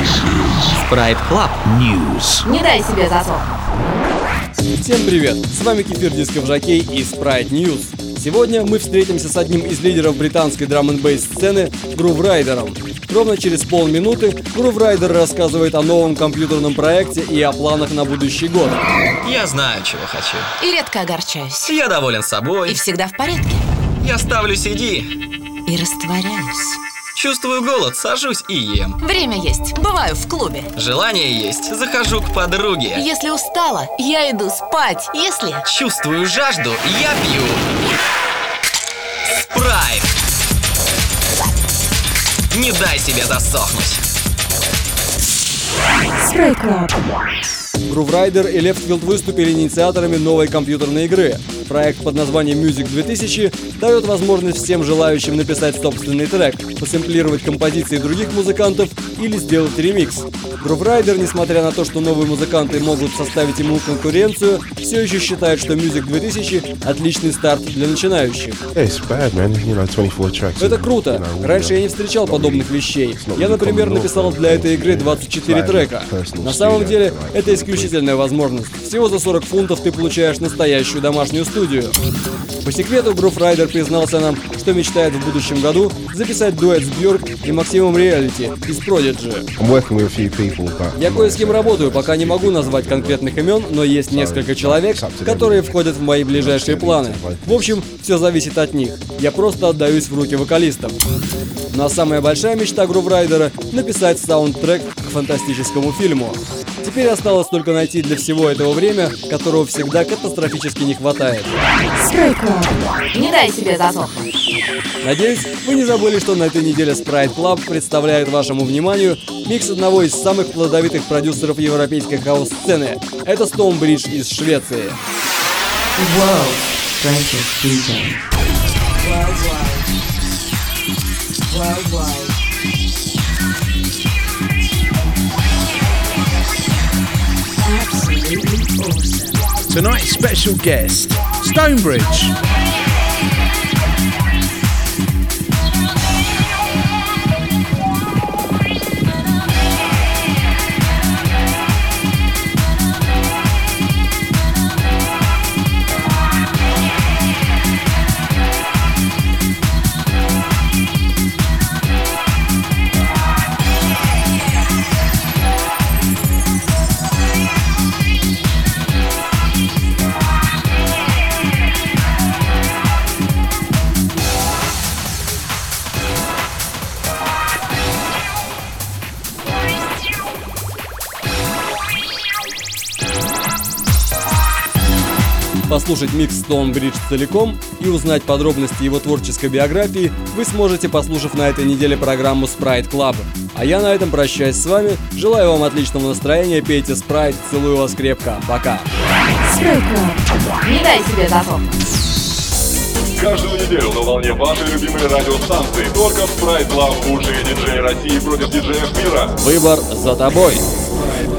Sprite Club News. Не дай себе засохнуть. Всем привет! С вами Кефир Дисков Жокей и Sprite News. Сегодня мы встретимся с одним из лидеров британской драм-н-бейс сцены Groove Rider'ом. Ровно через полминуты Groove Rider рассказывает о новом компьютерном проекте и о планах на будущий год. Я знаю, чего хочу. И редко огорчаюсь. Я доволен собой. И всегда в порядке. Я ставлю CD. И растворяюсь. Чувствую голод, сажусь и ем. Время есть. Бываю в клубе. Желание есть, захожу к подруге. Если устала, я иду спать. Если... Чувствую жажду, я пью. Спрайт. Не дай себе засохнуть. Sprite Club. Groove Rider и Leftfield выступили инициаторами новой компьютерной игры. Проект под названием Music 2000 дает возможность всем желающим написать собственный трек, посэмплировать композиции других музыкантов или сделать ремикс. Groove Rider, несмотря на то, что новые музыканты могут составить ему конкуренцию, все еще считает, что Music 2000 – отличный старт для начинающих. Это круто. Раньше я не встречал подобных вещей. Я, например, написал для этой игры 24 трека. На самом деле, это исключительная возможность. Всего за 40 фунтов ты получаешь настоящую домашнюю студию. По секрету, Groove Rider признался нам, что мечтает в будущем году записать дуэт с Бьорк и Максимом Реалити из Prodigy. Я кое с кем работаю, пока не могу назвать конкретных имен, но есть несколько человек, которые входят в мои ближайшие планы. В общем, все зависит от них. Я просто отдаюсь в руки вокалистов. Ну а самая большая мечта Groove Rider — написать саундтрек к фантастическому фильму. Теперь осталось только найти для всего этого время, которого всегда катастрофически не хватает. Sprite Club. Не дай себе засохнуть. Надеюсь, вы не забыли, что на этой неделе Sprite Club представляет вашему вниманию микс одного из самых плодовитых продюсеров европейской хаус-сцены. Это Stonebridge из Швеции. Tonight's special guest, Stonebridge. Послушать микс Stonebridge целиком и узнать подробности его творческой биографии вы сможете, послушав на этой неделе программу Sprite Club. А я на этом прощаюсь с вами, желаю вам отличного настроения, пейте Sprite, целую вас крепко, пока. Sprite Club. Не дай себе засохнуть. Каждую неделю на волне вашей любимой радиостанции только в Sprite Club лучшие диджеи России против диджеев мира. Выбор за тобой.